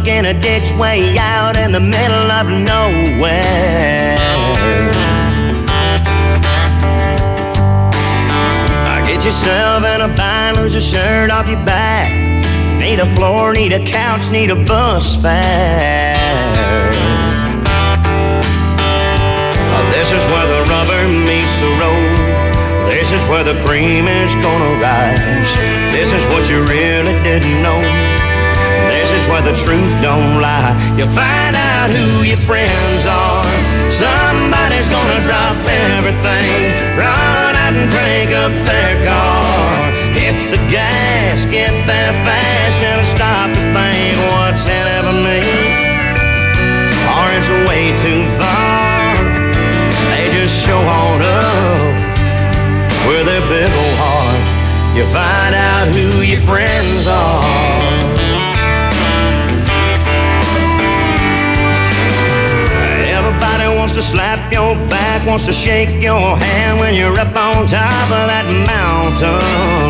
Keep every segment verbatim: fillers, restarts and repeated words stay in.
stuck in a ditch way out in the middle of nowhere. Get yourself in a bind, lose a shirt off your back. Need a floor, need a couch, need a bus fare. This is where the rubber meets the road. This is where the cream is gonna rise. This is what you really didn't know. This is where the truth don't lie. You find out who your friends are. Somebody's gonna drop everything, run out and crank up their car. Hit the gas, get there fast, never stop to think what's in it for me. Or it's way too far. They just show on up with their big old heart. You find out who your friends are. Everybody wants to slap your back, wants to shake your hand when you're up on top of that mountain.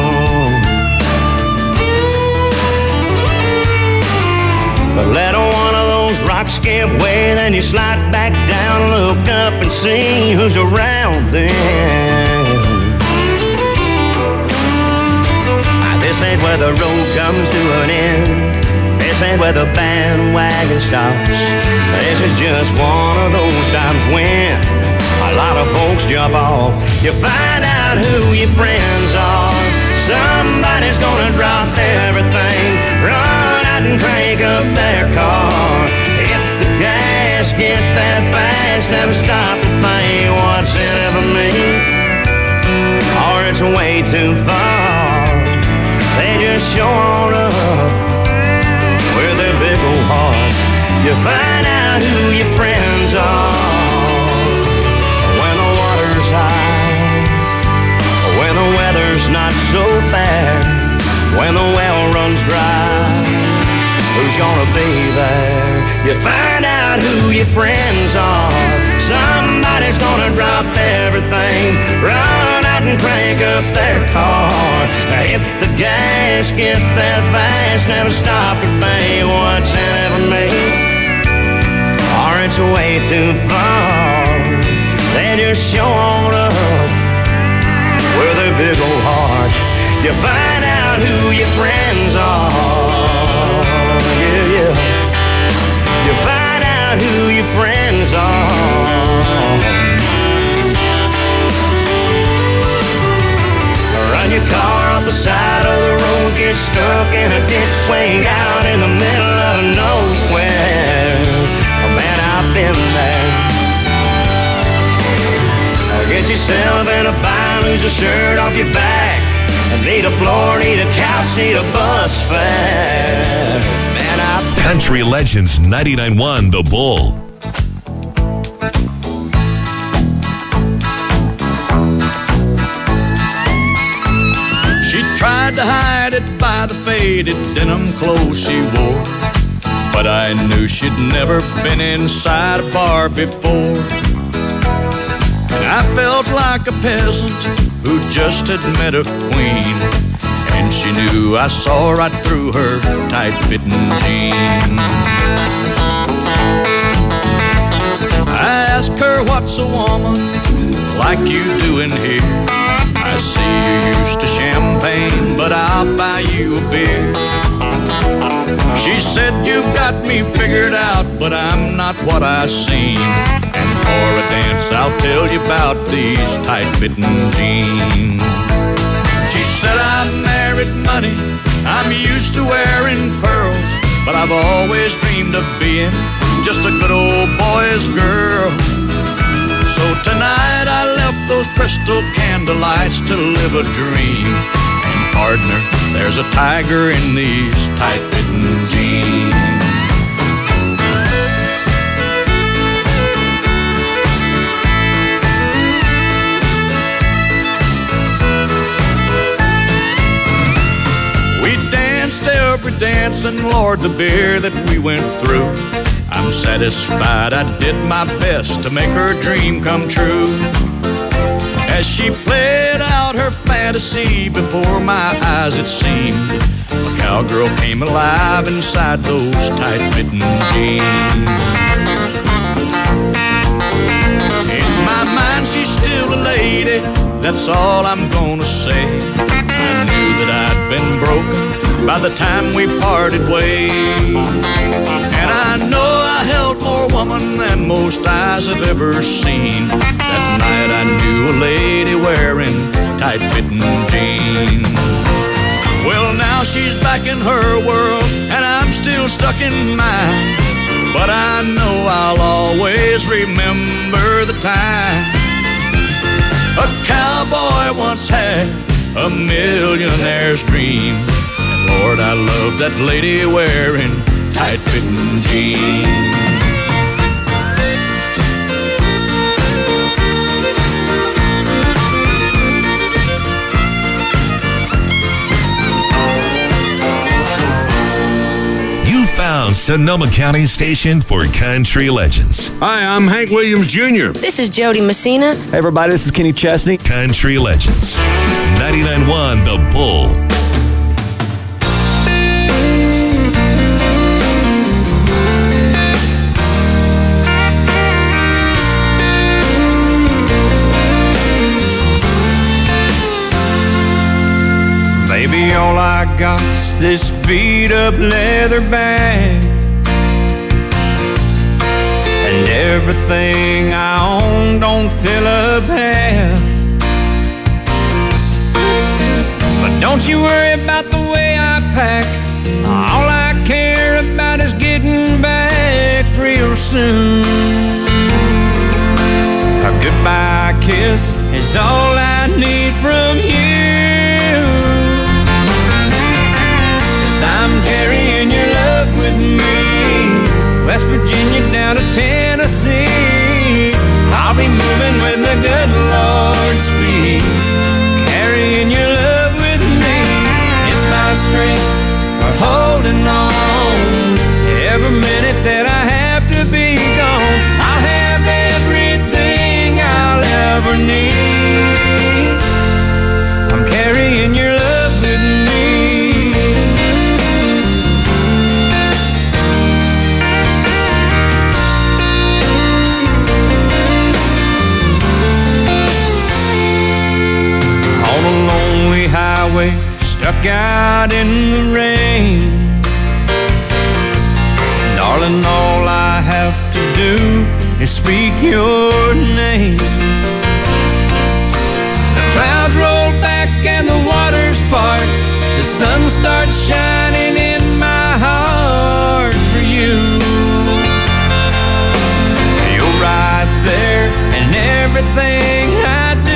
But let one of those rocks give way, then you slide back down, look up and see who's around then. This ain't where the road comes to an end. This ain't where the bandwagon stops. This is just one of those times when a lot of folks jump off. You find out who your friends are. Somebody's gonna drop everything, run out and crank up their car. Hit the gas, get there fast, never stop to think what's in it for me. Or it's way too far. They just show on up with their big old heart. You find out who your friends are. When the water's high, when the weather's not so bad, when the well runs dry, who's gonna be there? You find out who your friends are. Somebody's gonna drop everything, run out and crank up their car. Hit the gas, get there fast, never stop to think what's in it for me. Or it's way too far. They just show on up with their big old heart. You find out who your friends are. Yeah, yeah. You find out who your friends are. Run your car off the side of the road, get stuck in a ditch way out in the middle of nowhere. Oh man, I've been there. Get yourself in a bind, lose a shirt off your back. Need a floor, need a couch, need a bus fare. Man, I've been Country Legends ninety-nine point one The Bull. She tried to hide it by the faded denim clothes she wore, but I knew she'd never been inside a bar before. And I felt like a peasant who just had met a queen, and she knew I saw right through her tight-fitting jeans. I asked her, what's a woman like you doing here? I see you're used to champagne, but I'll buy you a beer. She said, you've got me figured out, but I'm not what I seem. And for a dance, I'll tell you about these tight-fitting jeans. She said, I married money, I'm used to wearing pearls, but I've always dreamed of being just a good old boy's girl. So tonight I left those crystal candlelights to live a dream. And partner, there's a tiger in these tight-fitting jeans. We danced every dance, and Lord, the beer that we went through, I'm satisfied I did my best to make her dream come true. As she played out her fantasy before my eyes, it seemed A cowgirl came alive inside those tight-fitting jeans. In my mind, she's still a lady, that's all I'm gonna say. I knew that I'd been broken by the time we parted ways. And I know I held more woman than most eyes have ever seen. That night I knew a lady wearing tight-fitting jeans. Well, now she's back in her world, and I'm still stuck in mine. But I know I'll always remember the time a cowboy once had a millionaire's dream. And Lord, I love that lady wearing tight-fitting jeans. Found Sonoma County's station for country legends. Hi, I'm Hank Williams Junior This is Jody Messina. Hey everybody, this is Kenny Chesney. Country legends. ninety-nine point one The Bull. Baby, all I got's this beat-up leather bag, and everything I own don't fill up half. But don't you worry about the way I pack. All I care about is getting back real soon. A goodbye kiss is all I need from you. I'm carrying your love with me, West Virginia down to Tennessee. I'll be moving with the good Lord's speed, carrying your love with me. It's my strength for holding on. Every minute that I have to be gone, I'll have everything I'll ever need. I'm carrying your love with me. Highway, stuck out in the rain. Darling, all I have to do is speak your name. The clouds roll back and the waters part. The sun starts shining in my heart for you. You're right there in everything I do.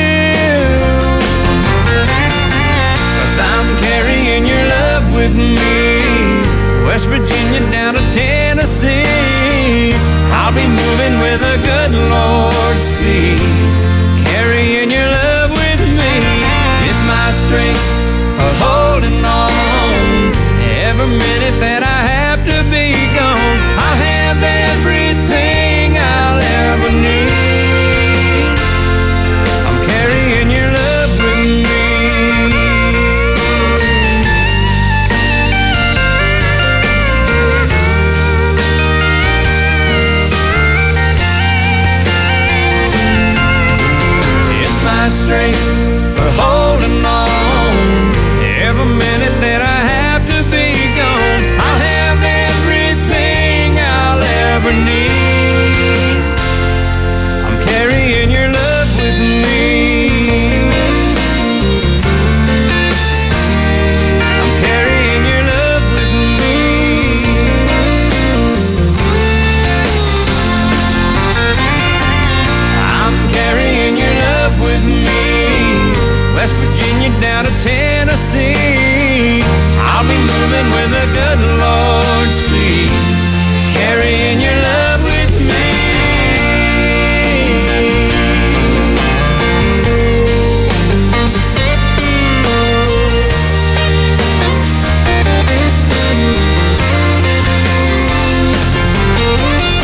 I'm carrying your love with me, West Virginia down to Tennessee. I'll be moving with a good Lord's speed, carrying your love with me. It's my strength for holding on. Every minute that I have to be gone, I'll have everything I'll ever need. I'm carrying your love with me. Strength for holding on. Every minute that I have to be gone, I'll have everything I'll ever need. I'm carrying your love with me. I'm carrying your love with me. I'm carrying your love with me. West Virginia down to Tennessee. I'll be moving with the good Lord's speed, carrying your love with me.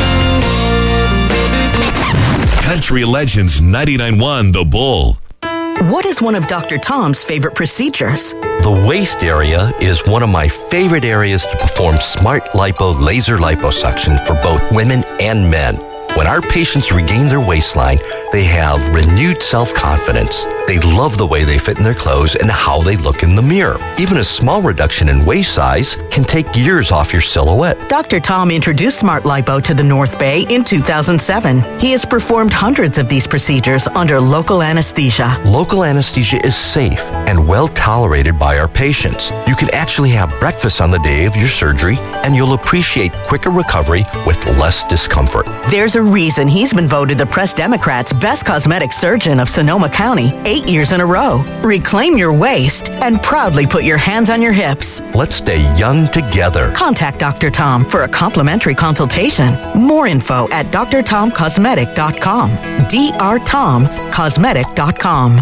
Country Legends ninety-nine point one The Bull. What is one of Doctor Tom's favorite procedures? The waist area is one of my favorite areas to perform Smart Lipo laser liposuction for both women and men. When our patients regain their waistline, they have renewed self-confidence. They love the way they fit in their clothes and how they look in the mirror. Even a small reduction in waist size can take years off your silhouette. Doctor Tom introduced Smart Lipo to the North Bay in two thousand seven. He has performed hundreds of these procedures under local anesthesia. Local anesthesia is safe and well tolerated by our patients. You can actually have breakfast on the day of your surgery, and you'll appreciate quicker recovery with less discomfort. There's a reason he's been voted the Press Democrat's best cosmetic surgeon of Sonoma County eight years in a row. Reclaim your waist and proudly put your hands on your hips. Let's stay young together. Contact Doctor Tom for a complimentary consultation. More info at d r tom cosmetic dot com. d r tom cosmetic dot com.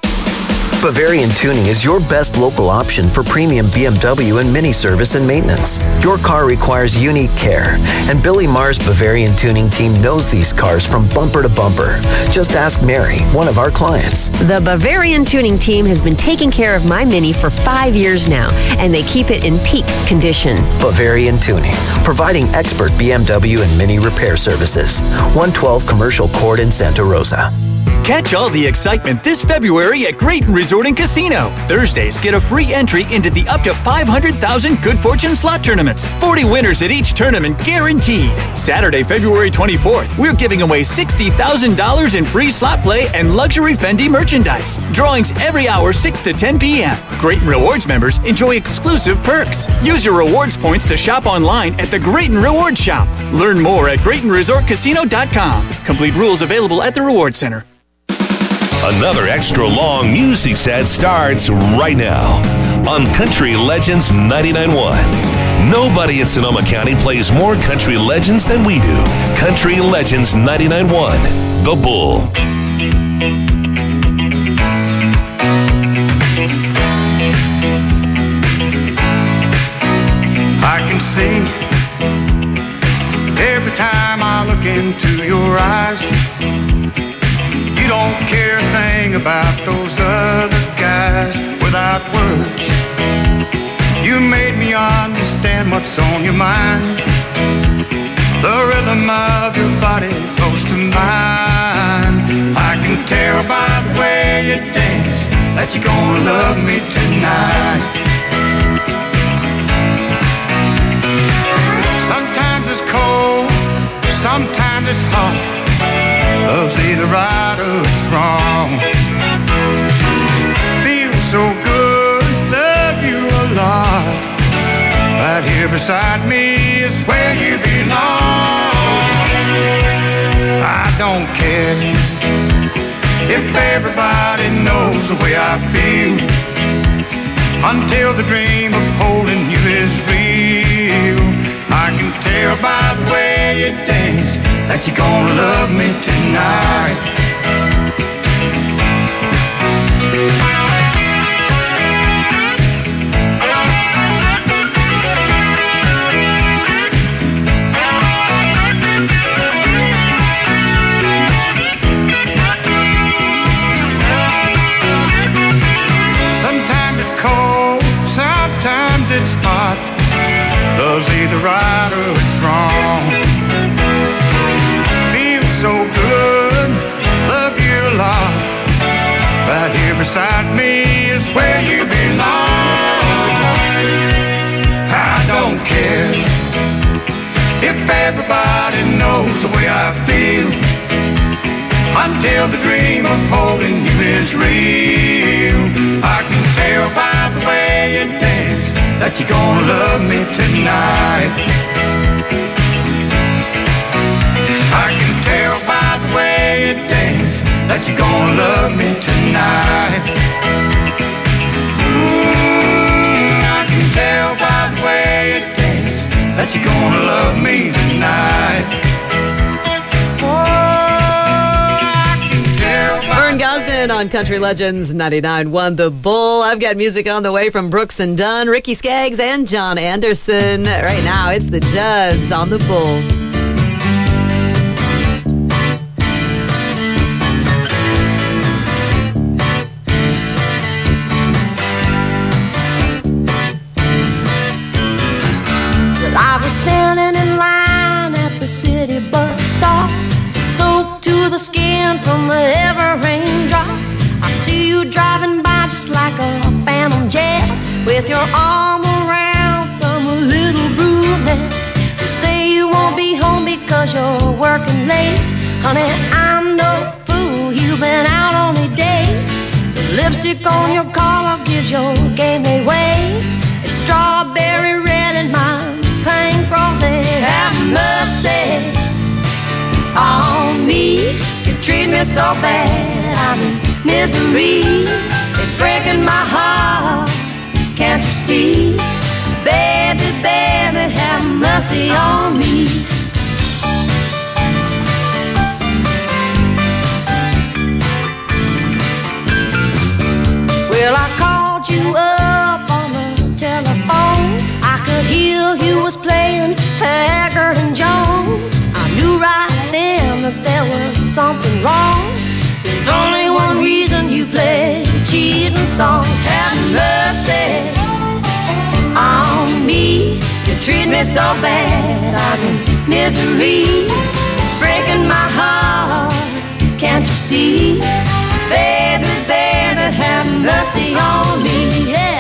Bavarian Tuning is your best local option for premium B M W and Mini service and maintenance. Your car requires unique care, and Billy Marr's Bavarian Tuning team knows these cars from bumper to bumper. Just ask Mary, one of our clients. The Bavarian Tuning team has been taking care of my Mini for five years now, and they keep it in peak condition. Bavarian Tuning, providing expert B M W and Mini repair services. one twelve Commercial Court in Santa Rosa. Catch all the excitement this February at Grayton Resort and Casino. Thursdays, get a free entry into the up to five hundred thousand Good Fortune slot tournaments. forty winners at each tournament guaranteed. Saturday, February twenty-fourth, we're giving away sixty thousand dollars in free slot play and luxury Fendi merchandise. Drawings every hour, six to ten p.m. Grayton Rewards members enjoy exclusive perks. Use your rewards points to shop online at the Grayton Rewards Shop. Learn more at Grayton Resort Casino dot com. Complete rules available at the Rewards Center. Another extra long music set starts right now on Country Legends ninety-nine point one. Nobody in Sonoma County plays more country legends than we do. Country Legends ninety-nine point one, The Bull. I can see every time I look into your eyes, you don't care a thing about those other guys. Without words, you made me understand what's on your mind. The rhythm of your body close to mine. I can tell by the way you dance that you're gonna love me tonight. Sometimes it's cold, sometimes it's hot. Love's either right or it's wrong. Feels so good, love you a lot. Right here beside me is where you belong. I don't care if everybody knows the way I feel, until the dream of holding you is real. I can tell by the way you dance that you're gonna love me tonight. Sometimes it's cold, sometimes it's hot. Love's either right or it's wrong. So good, love you a lot. Right here beside me is where you belong. I don't care if everybody knows the way I feel, until the dream of holding you is real. I can tell by the way you dance that you're gonna love me tonight. I can tell by the way you dance that you're gonna love me tonight. Mm, I can tell by the way you dance that you're gonna love me tonight. Oh, I can tell by Vern Gosdin on Country Legends ninety-nine point one, The Bull. I've got music on the way from Brooks and Dunn, Ricky Skaggs, and John Anderson. Right now, it's the Judds on The Bull. your arm around some little brunette. Say you won't be home because you're working late. Honey, I'm no fool, you've been out on a date. The lipstick on your collar gives your game away. It's strawberry red and mine's pink rosy. Have mercy on me. You treat me so bad, I'm in misery. It's breaking my heart, can't you see? Baby, baby, have mercy on me. Well, I called you up on the telephone. I could hear you was playing Haggard and Jones. I knew right then that there was something wrong. There's only one reason you play cheating songs. Have mercy on me. You treat me so bad, I'm in misery. It's breaking my heart, can't you see? Baby, baby, have mercy on me, yeah.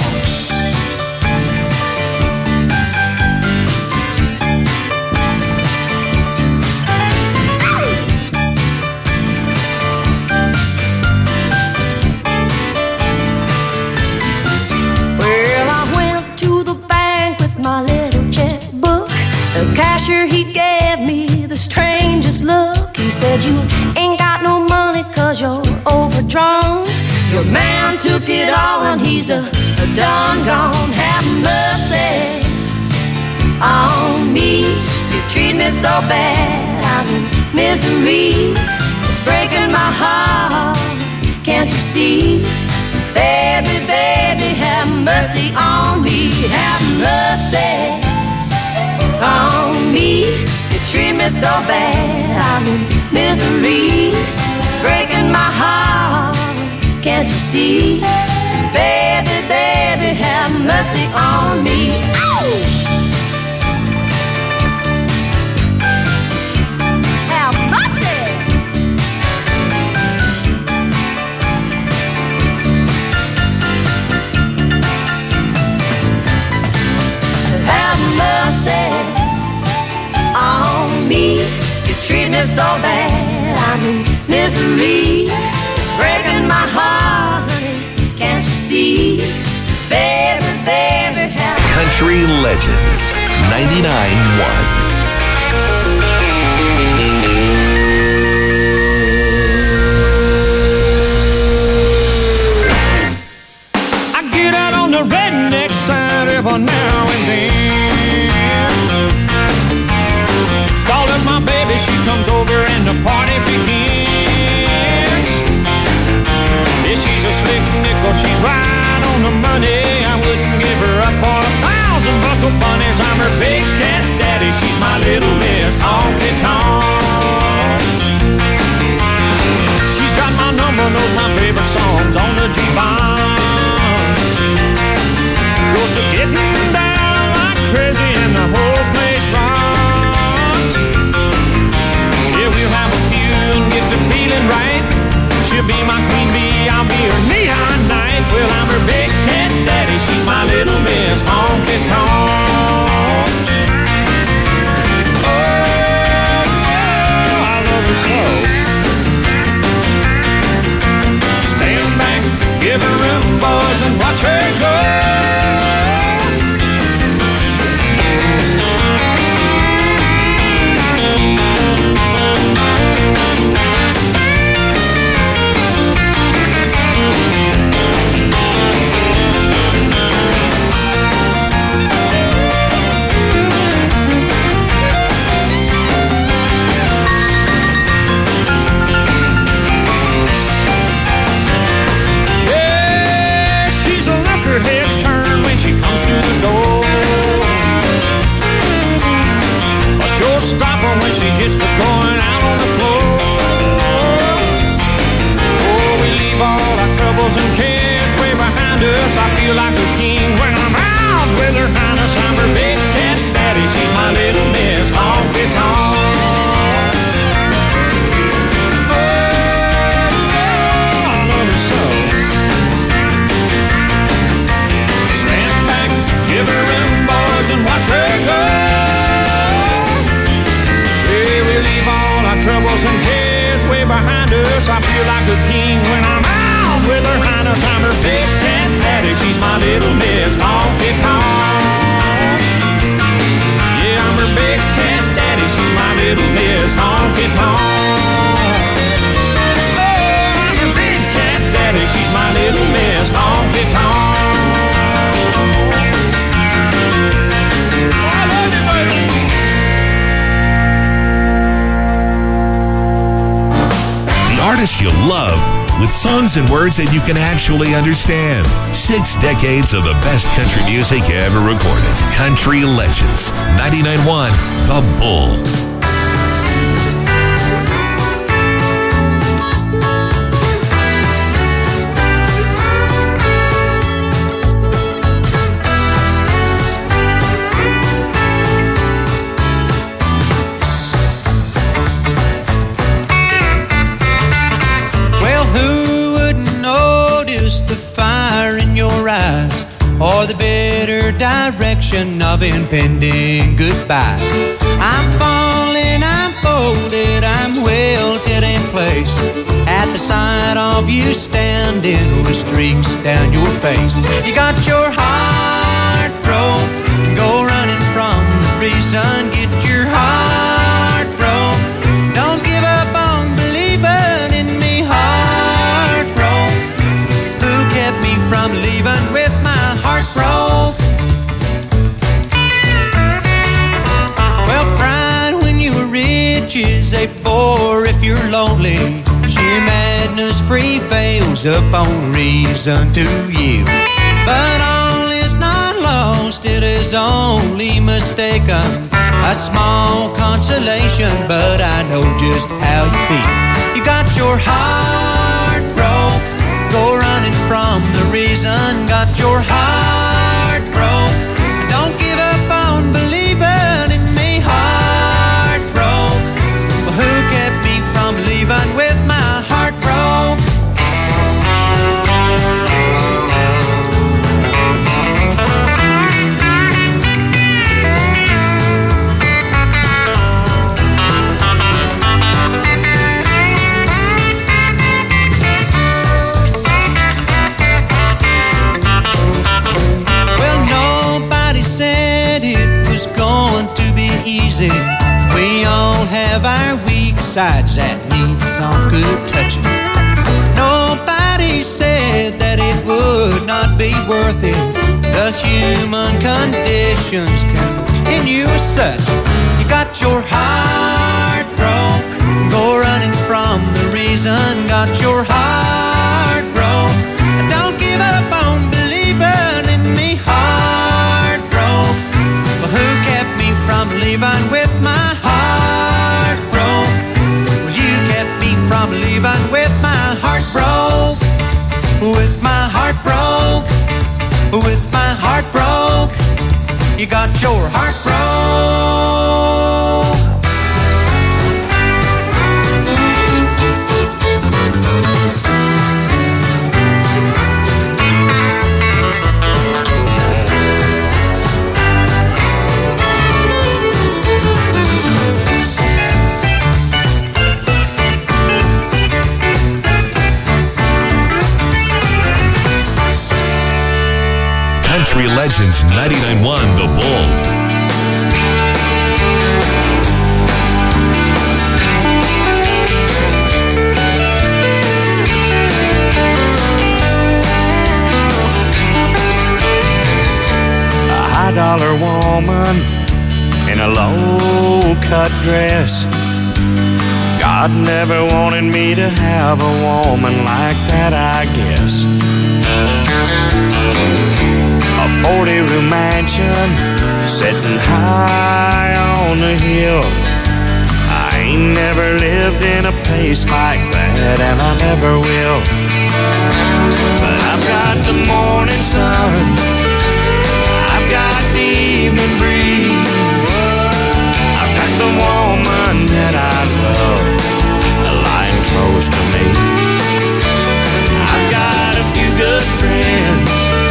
Well, I went to the bank with my little checkbook. The cashier, he gave me the strangest look. He said, you ain't got no money cause you're overdrawn. Your man took it all and he's a, a done gone. Have mercy on me. You treat me so bad, I'm in misery. It's breaking my heart, can't you see? Baby, baby, have mercy on me. Have mercy on me. You treat me so bad, I'm in misery. It's breaking my heart, can't you see? Baby, baby, have mercy on me. Ow! Have mercy. Have mercy on me. You treat me so bad, I'm in misery. Breaking my heart, honey, can't you see? Baby, baby, have Country Legends ninety-nine point one. I get out on the redneck side every now and then. Calling my baby, she comes over and the party begins. She's a slick nickel, she's right on the money. I wouldn't give her up for a thousand buckle bunnies. I'm her big cat daddy, she's my little miss honky tonk. She's got my number, knows my favorite songs on the G-Bomb. Goes to getting down like crazy and the whole place rocks. Yeah, we'll have a few and get to feeling right. She'll be my queen bee, I'll be her neon knight. Well, I'm her big cat daddy, she's my little miss honky tonk. Oh, oh, I love her so. Stand back, give her room, boys, and watch her go. Gets to going out on the floor. Oh, we leave all our troubles and cares way behind us. I feel like a king when I'm out with her highness. I'm her big cat daddy, she's my little miss honky tonk. Oh, oh, I love her so. Stand back, thousand cares way behind us. I feel like a king when I'm out with her highness. I'm her big cat daddy, she's my little miss honky tonk. Yeah, I'm her big cat daddy, she's my little miss honky tonk. Oh, I'm her big cat daddy, she's my little miss honky tonk. Artists you love with songs and words that you can actually understand. Six decades of the best country music ever recorded. Country Legends. ninety-nine point one The Bull. Or the bitter direction of impending goodbyes. I'm falling, I'm folded, I'm wilted in place at the sight of you standing with streaks down your face. You got your heart broke, go running from the reason. Get your heart broke, don't give up on believing in me. Heart broke, who kept me from leaving with my heart broke? Well, pride when you were rich is a bore if you're lonely. Sheer madness prevails upon reason to you. But all is not lost, it is only mistaken. A small consolation, but I know just how you feel. You got your heart broke, go running from the reason. Got your heart broke, don't give up on believing in me. Heart broke, well, who kept me from leaving with my heart broke? Easy. We all have our weak sides that need some good touching. Nobody said that it would not be worth it. The human conditions continue as such. You got your heart broke, go running from the reason. Got your heart broke, don't give up on believing in me. Heart broke, well, who kept me from leaving with my heart broke? Well, you kept me from leaving with my heart broke. With my heart broke, with my heart broke. You got your heart broke. Country Legends ninety-nine point one The Bull. A high dollar woman in a low cut dress. God never wanted me to have a woman like that, I guess. A forty-room mansion sitting high on the hill. I ain't never lived in a place like that, and I never will. But I've got the morning sun, I've got the evening breeze, I've got the woman that I love lying close to me. I've got a few good friends,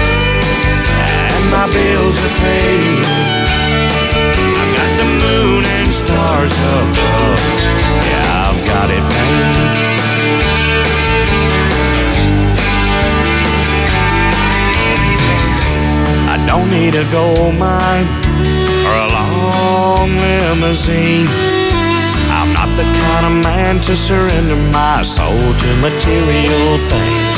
my bills are paid. I've got the moon and stars above. Yeah, I've got gold mine or a long limousine. I'm not the kind of man to surrender my soul to material things.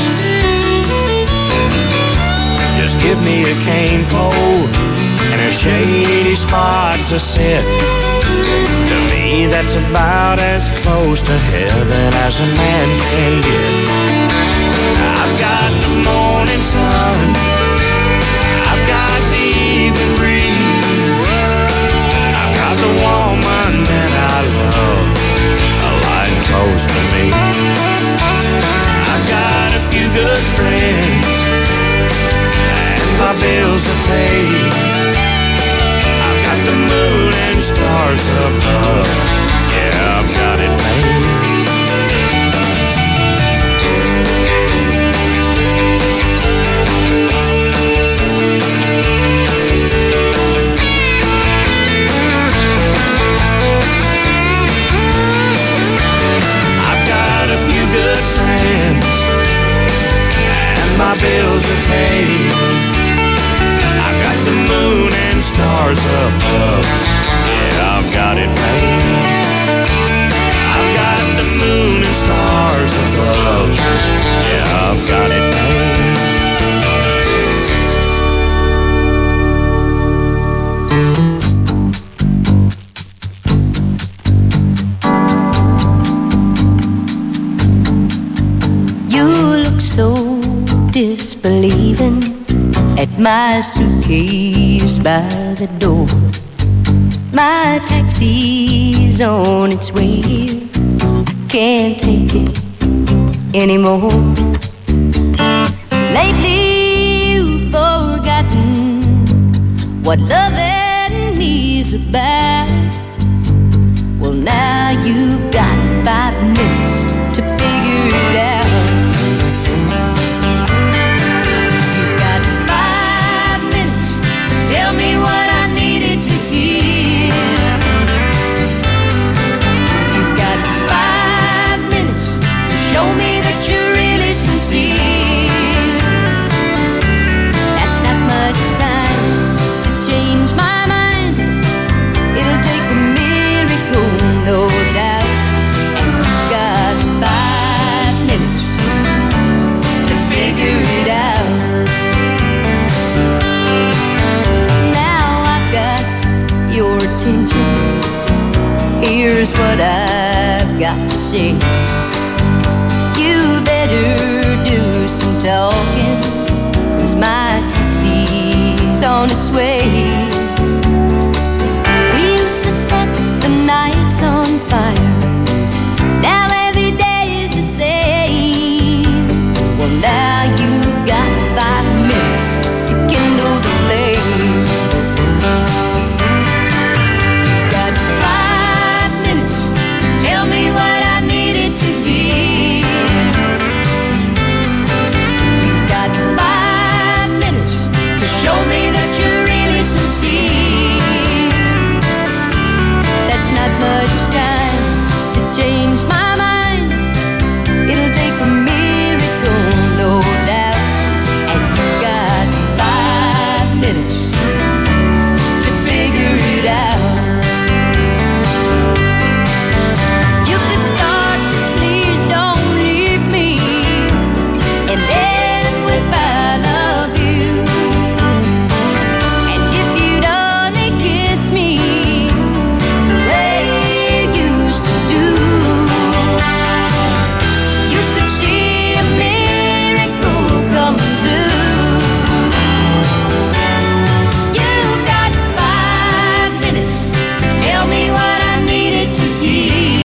Just give me a cane cold and a shady spot to sit. To me, that's about as close to heaven as a man can get. I've got the morning sun, I've got the evening breeze, I've got the woman that I love lying close to me. I've got a few good friends and my bills are paid. I've got the moon and stars above, yeah, I've got it made. My bills are paid. I've got the moon and stars above, yeah, I've got it made. I've got the moon and stars above, yeah, I've got it made. You look so disbelieving at my suitcase by the door. My taxi's on its way here. I can't take it anymore. Lately you've forgotten what loving is about. Well, now you've got five minutes to figure it out. Tell me what I needed to hear. You've got five minutes to show me that you're really sincere. That's not much time to change my mind. It'll take a miracle, no doubt. And you've got five minutes to figure it out. Your attention, here's what I've got to say. You better do some talking, 'cause my taxi's on its way.